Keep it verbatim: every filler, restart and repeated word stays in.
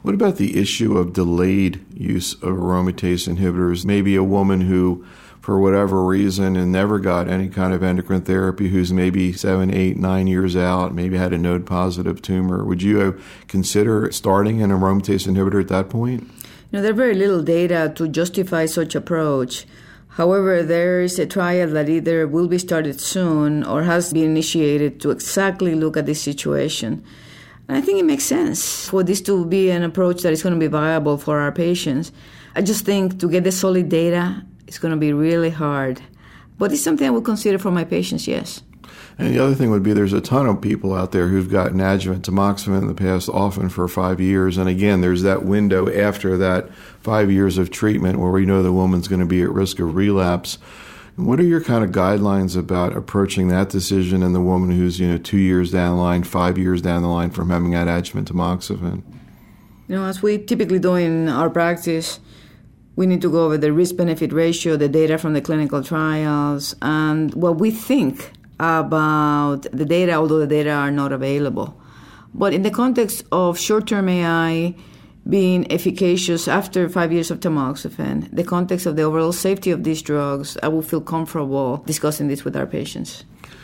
What about the issue of delayed use of aromatase inhibitors? Maybe a woman who, for whatever reason, and never got any kind of endocrine therapy, who's maybe seven, eight, nine years out, maybe had a node-positive tumor. Would you consider starting an aromatase inhibitor at that point? You know, there's very little data to justify such approach. However, there is a trial that either will be started soon or has been initiated to exactly look at this situation. And I think it makes sense for this to be an approach that is going to be viable for our patients. I just think to get the solid data, it's going to be really hard. But it's something I would consider for my patients, yes. And the other thing would be there's a ton of people out there who've gotten adjuvant tamoxifen in the past, often for five years. And again, there's that window after that five years of treatment where we know the woman's going to be at risk of relapse. What are your kind of guidelines about approaching that decision and the woman who's, you know, two years down the line, five years down the line from having had adjuvant tamoxifen? You know, as we typically do in our practice, we need to go over the risk-benefit ratio, the data from the clinical trials, and what we think about the data, although the data are not available. But in the context of short-term A I being efficacious after five years of tamoxifen, the context of the overall safety of these drugs, I will feel comfortable discussing this with our patients.